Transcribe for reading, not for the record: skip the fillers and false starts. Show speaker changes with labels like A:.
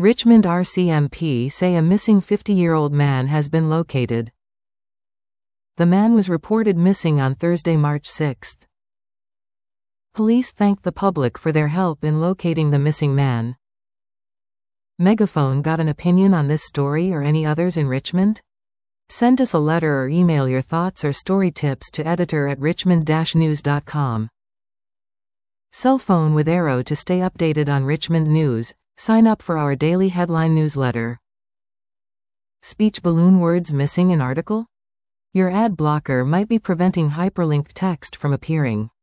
A: Richmond RCMP say a missing 50-year-old man has been located. The man was reported missing on Thursday, March 6. Police thanked the public for their help in locating the missing man. Megaphone got an opinion on this story or any others in Richmond? Send us a letter or email your thoughts or story tips to editor@richmond-news.com. Cell phone with Arrow to stay updated on Richmond news. Sign up for our daily headline newsletter. Speech balloon words missing in article? Your ad blocker might be preventing hyperlinked text from appearing.